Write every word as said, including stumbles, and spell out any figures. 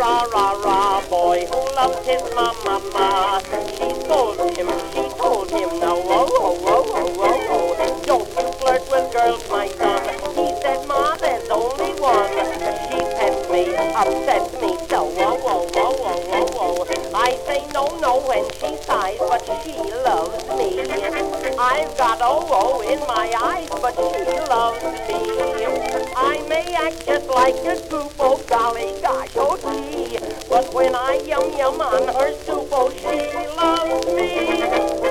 rah, rah, rah, boy who loves his mama, ma. She told him, she told him, now, oh, oh, oh, oh, oh, oh, don't you flirt with girls, my son. He said, ma, there's only one. She tempts me, upsets me, so, whoa, whoa, whoa, whoa, whoa, whoa. I say no, no when she sighs, but she loves me. I've got oh, oh in my eyes, but she loves me. I may act just like a goop, oh golly gosh, oh gee, but when I yum yum on her soup, oh she loves me.